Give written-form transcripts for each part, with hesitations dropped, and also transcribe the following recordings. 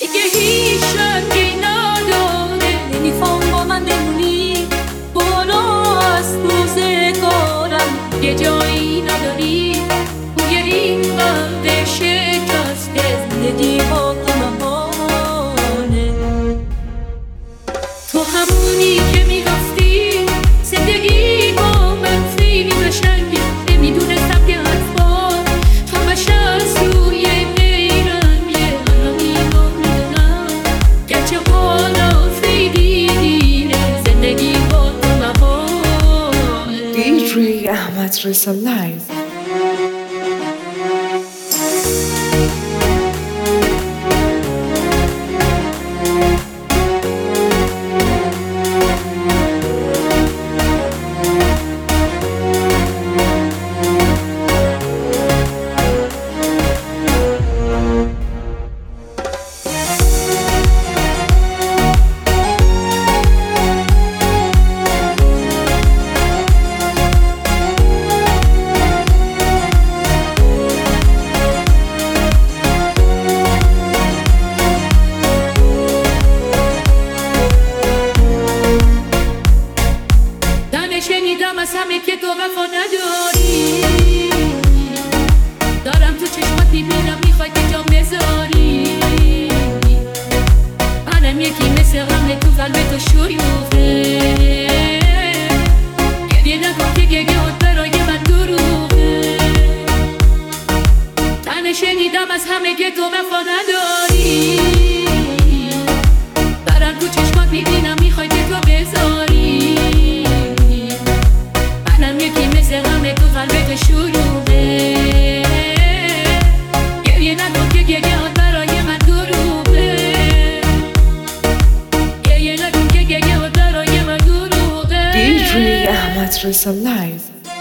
دیگه هیچ رنگی نداره، نمیخوام با من بمونی. برو از روزگارم، یه جایی نداری توی این قلب شکسته. زندگی با تو محاله. تو همونی که میگفتی زندگی با من خیلی قشنگه. نمیدونستم که حرفا تو بشر سوی نیرنگه. الان اینو میدونم گرچه حالا خیلی دیره، زندگی با تو محاله. DJ Ahmad Reza Live. شنیدم از همه که تو وفا نداری، دارم تو چشمات میبینم میخوای که جام بذاری. منم یکی مثل غم تو قلب تو شیوفه. گریه نکن که گریه‌ات برای من دروغه. من شنیدم از همه که تو وفا نداری، دارم تو چشمات میبینم میخوای که تو بذاری. مثل غم تو قلبت شلوغه. گریه نکن که گریه‌ات برای من دروغه. گریه نکن که گریه‌ات برای من دروغه. DJ Ahmad Reza Live.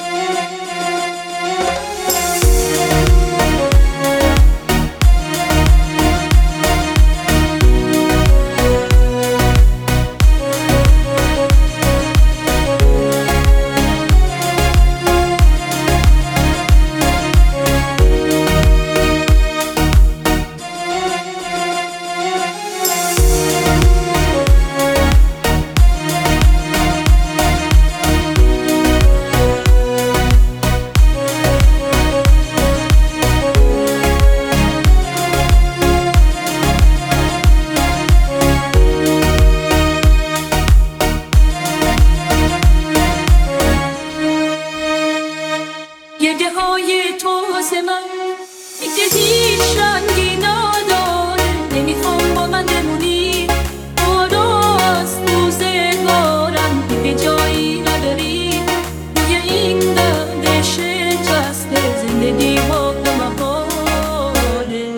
گریه های تو واسه من دیگه هیچ رنگی نداره، نمیخوام با من بمونی. برو از روزگارم، دیگه جایی نداری توی این قلب شکسته. زندگی با تو محاله.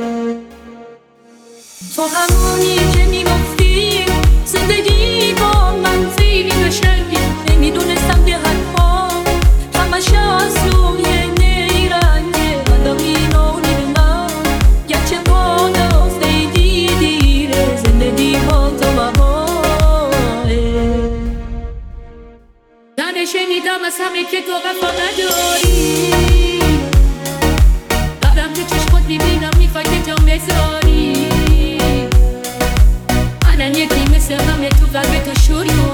تو همونی که میگفتی زندگی با من خیلی قشنگه. نمیدونستم که حرفا همش از روی نیرنگه. الان اینو میدونم گرچه حالا خیلی دیره، زندگی با تو محاله. من شنیدم از همه که تو وفا نداری، دارم تو چشمات میبینم میخوای که جام بذاری. منم یکی مثل غم تو قلب تو شروع